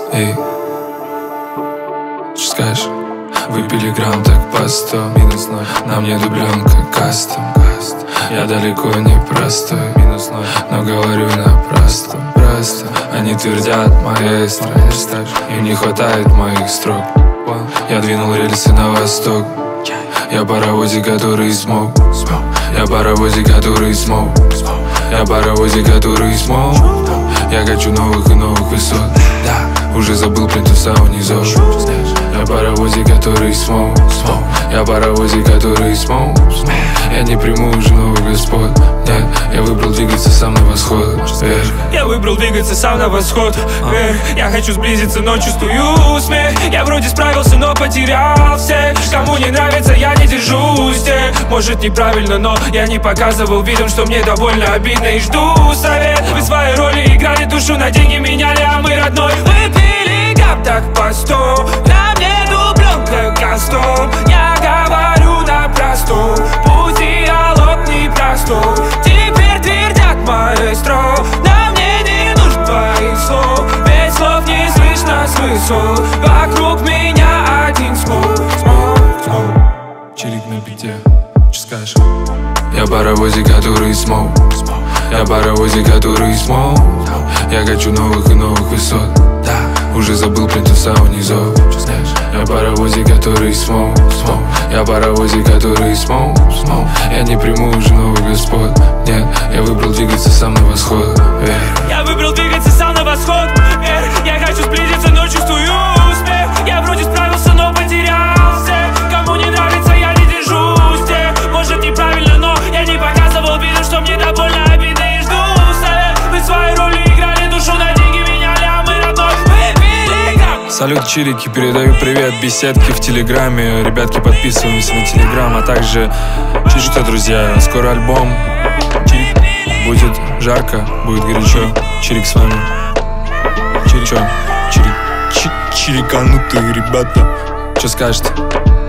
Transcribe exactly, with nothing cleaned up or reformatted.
Эй, что скажешь? Выпили грамм так по сто, минус ноль. На мне дубленка, кастом. Я далеко не простой, минус ноль. Но говорю на простом, просто. Они твердят маэстро, им не хватает моих строк. Я двинул рельсы на восток. Я паровозик, который смог. Я паровозик, который смог. Я паровозик, который смог. Я хочу новых и новых высот. Да, уже забыл плинтуса внизу. Я паровозик, который смог. Я паровозик, который смог. Я не приму уже новых господ. Нет, я выбрал двигаться сам на восход. Вверх. Я выбрал двигаться сам на восход. Вверх. Я хочу сблизиться, но чувствую смех. Я вроде справился, но потерял всех. Кому не нравится, я не держусь. Может неправильно, но я не показывал видом, что мне довольно обидно. И жду совет. Вы свои роли играли, душу на деньги меняли, а мы родной. Выпили гап так по сто. На мне дубленка кастом. Я говорю на простом. Путь диалог непростой. Теперь твердят маэстро. На мне не нужен твоих слов. Ведь слов не слышно с высот. Вокруг меня один смог. Чирик на бите, что скажешь? Я паровозик, который смог. Я паровозик, который смог. Я хочу новых и новых высот. Да, уже забыл плинтуса внизу. Я паровозик, который смог. Я паровозик, который смог. Я не приму уже новых господ. Нет, я выбрал двигаться сам на восход. Вверх. Я выбрал двигаться сам на восход. Вверх. Я хочу сблизиться, но чувствую успех. Я вроде справился, но потерялся. Кому не нравится, я не держусь. Может неправильно, но я не показывал видом, что мне довольно обидно. И жду совет. Вы свои роли играли, душу на деньги меняли, а мы родной. Выпили грамм. Салют, чирики, передаю привет беседки в телеграме. Ребятки, подписываемся на телеграм, а также что, друзья, скоро альбом. Чирик. Будет жарко, будет горячо. Чирик с вами. Чирик, чё? Чирик. Чириканутые ребята. Что скажете?